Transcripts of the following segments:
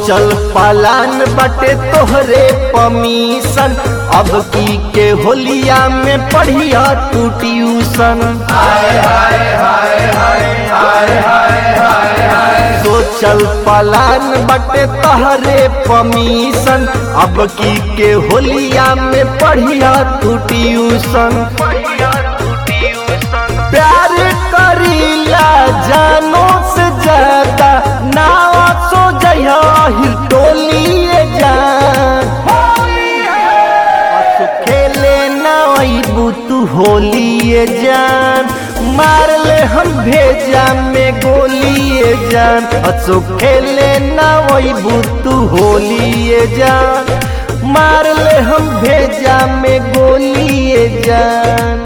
सोचल पालान बटे तोहरे परमिशन, अब की के होलिया में पढ़िया तू ट्यूशन। सोचल पालान बटे तोहरे परमिशन, अब की के होलिया में पढ़िया तू ट्यूशन। प्यार करीला जानो से ज्यादा, ना सो जया ही टोलिए जान। खेले ना अबू तू होलिए जान, मार ले हम भेजा में गोलिए जान। असो खेले ना अबू तू होलिए जान, मार ले हम भेजा में गोलिए जान।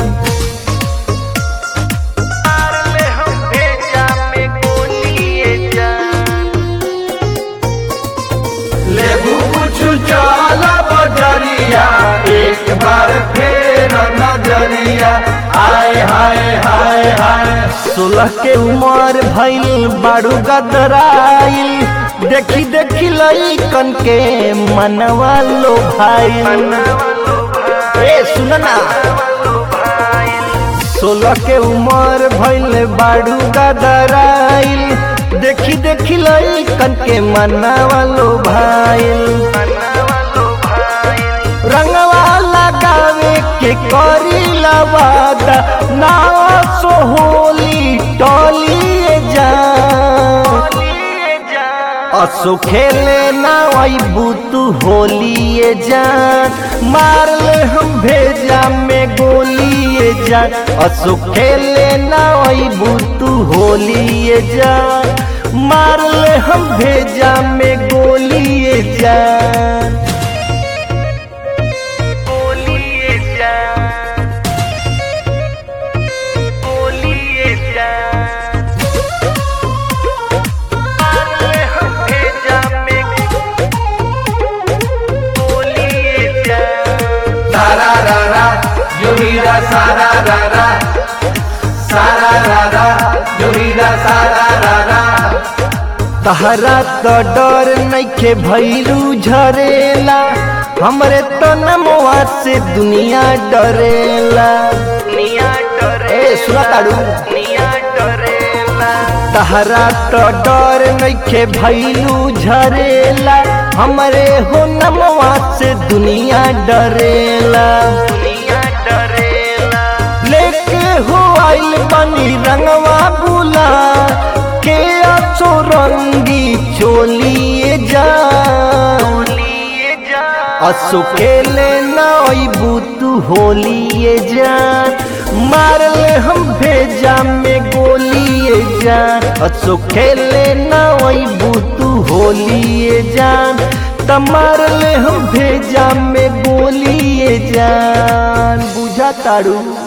चला बजरिया एक बार फेर नजरिया, आए हाय हाय हाय। 16 के उम्र भइल बारू गदराइल, देखी देखी लइकन के मनवा लो भाई। ए सुन ना, 16 के उम्र भइल बारू गदराइल, देखी देखी लइकन के मनवा लो भाई। रंगवा लगावे के करी वादा, ना सो होली टोलिए जान। असो खेले ना अबू तू होलिए जान, मार ले हम भेजा में गोलिए जान। असो खेले ना अबू तू होलिए जान, मार ले हम भेजा में गोलिए जान। सारा रारा योगीरा सारा रारा, सारा रारा योगीरा सारा रारा। तहरा तो डर नइखे भइलू झरेला, हमरे तो नमवा से दुनिया डरेला। ए सुना ताड़ू, तहरा तो डर नइखे भइलू झरेला, हमरे हो नमवा से दुनिया डरेला। लेके हो आइल बनी रंगवा बुला के, अच्छो रंगी चोलिए जान। असो खेले ना अबू तू होलिए जान, मार ले हम भेजा में गोलिए जान। असो खेले ना अबू तू होलिए जान, तमार ले हम भेजा में गोलिए जान। बुझा ताड़ू।